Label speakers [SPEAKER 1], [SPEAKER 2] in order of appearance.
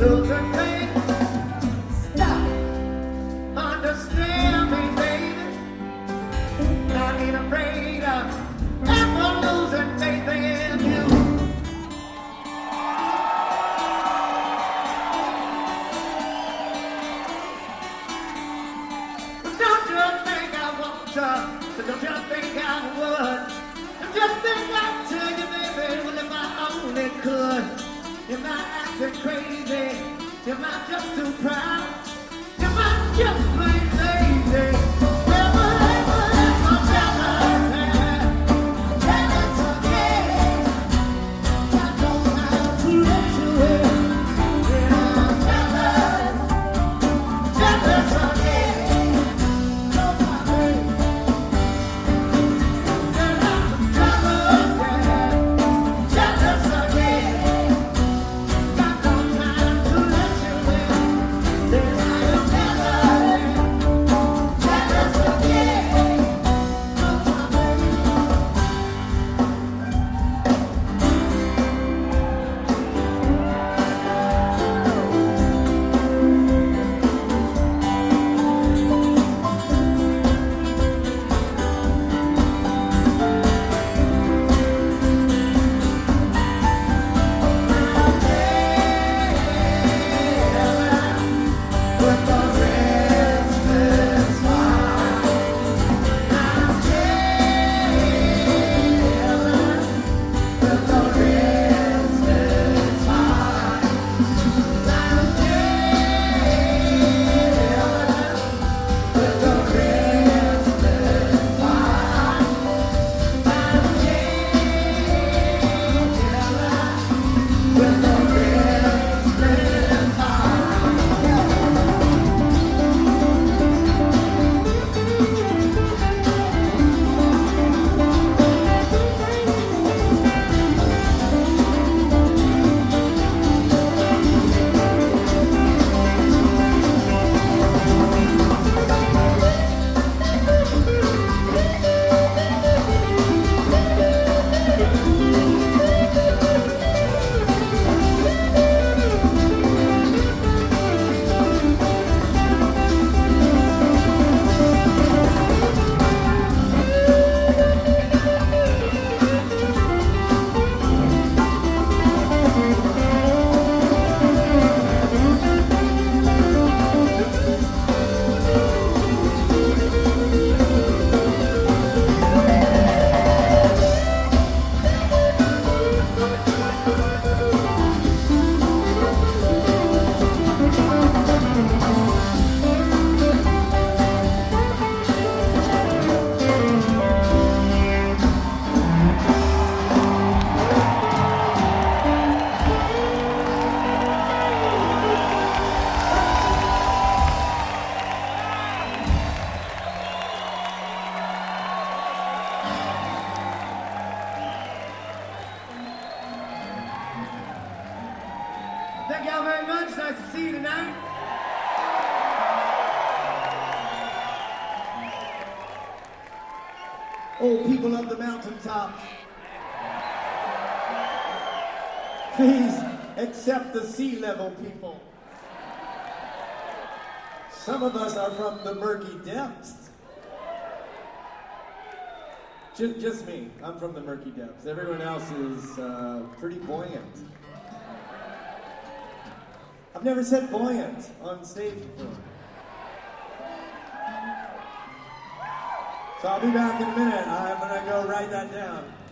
[SPEAKER 1] Those are things. Stop. Understand me, baby. I ain't afraid of ever losing faith in you. Don't you think I want to? So don't you think I would? Just think back to you, baby. Well, if I only could. Am I acting crazy? Am I just too proud? Am I just plain lazy? Never, ever, ever, jealous again. Got no time to let you in. Yeah, I'm jealous again. No problem. Said I'm jealous again. Got no time to let you in. Said I am jealous again. No problem. With the restless mind, I'm jealous. With the restless mind, I'm jealous. With the restless mind, I'm jealous. With the restless mind. Thank y'all very much. Nice to see you tonight. Oh, people of the mountaintop, please accept the sea level people. Some of us are from the murky depths. Just me. I'm from the murky depths. Everyone else is pretty buoyant. I've never said buoyant on stage before. So I'll be back in a minute. I'm gonna go write that down.